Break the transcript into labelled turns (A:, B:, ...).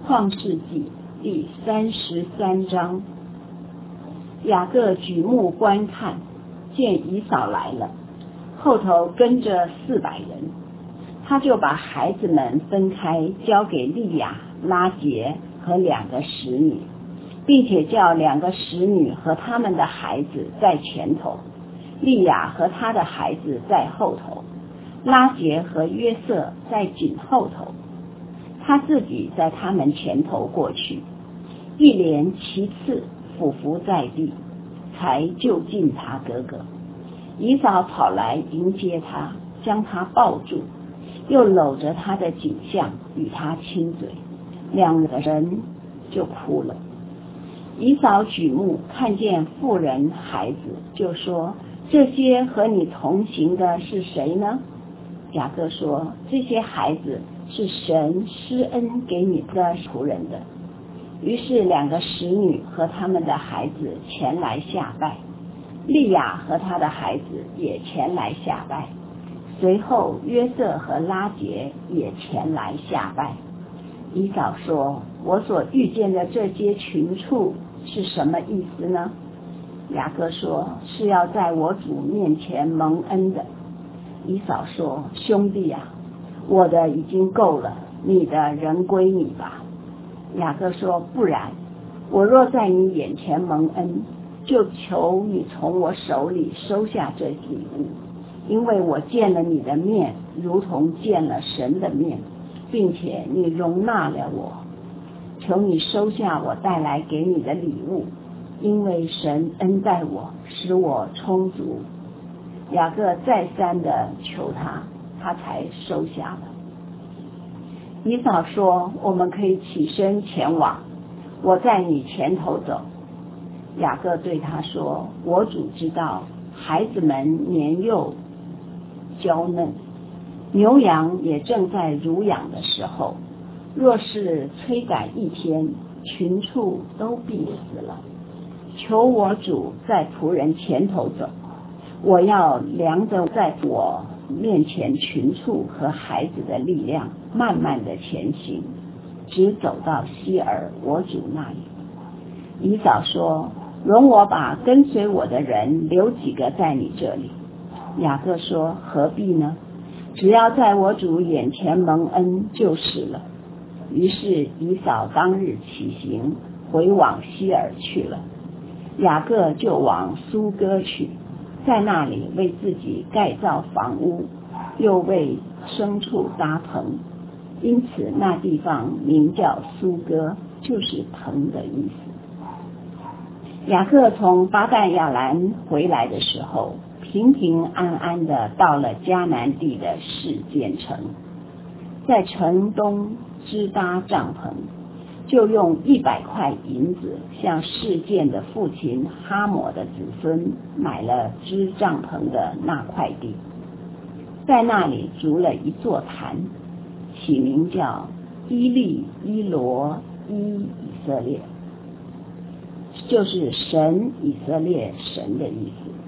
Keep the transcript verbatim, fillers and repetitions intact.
A: 创世纪第三十三章。雅各举目观看，见以扫来了，后头跟着四百人，他就把孩子们分开，交给利亚、拉结和两个使女，并且叫两个使女和他们的孩子在前头，利亚和他的孩子在后头，拉结和约瑟在紧后头，他自己在他们前头过去，一连其次俯伏在地，才就近他哥哥。以扫跑来迎接他，将他抱住，又搂着他的颈项与他亲嘴，两个人就哭了。以扫举目看见妇人孩子，就说：这些和你同行的是谁呢？雅各说：这些孩子是神施恩给你的仆人的。于是两个使女和他们的孩子前来下拜，利亚和他的孩子也前来下拜，随后约瑟和拉结也前来下拜。以扫说：我所遇见的这些群畜是什么意思呢？雅各说：是要在我主面前蒙恩的。以扫说：兄弟啊，我的已经够了，你的仍归你吧。雅各说：不然，我若在你眼前蒙恩，就求你从我手里收下这礼物，因为我见了你的面，如同见了神的面，并且你容纳了我。求你收下我带来给你的礼物，因为神恩待我，使我充足。雅各再三的求他，他才收下了。以扫说：我们可以起身前往，我在你前头走。雅各对他说：我主知道孩子们年幼娇嫩，牛羊也正在乳养的时候，若是催赶一天，群畜都必死了。求我主在仆人前头走，我要量着在我面前群畜和孩子的力量，慢慢的前行，直走到西珥我主那里。以扫说：容我把跟随我的人留几个在你这里。雅各说：何必呢？只要在我主眼前蒙恩就是了。于是以扫当日起行，回往西珥去了。雅各就往苏哥去，在那里为自己盖造房屋，又为牲畜搭棚，因此那地方名叫苏哥，就是棚的意思。雅各从巴旦亚兰回来的时候，平平安安的到了迦南地的示剑城，在城东支搭帐篷，就用一百块银子向示剑的父亲哈摩的子孙买了支帐篷的那块地，在那里筑了一座坛，起名叫伊利伊罗伊以色列，就是神以色列神的意思。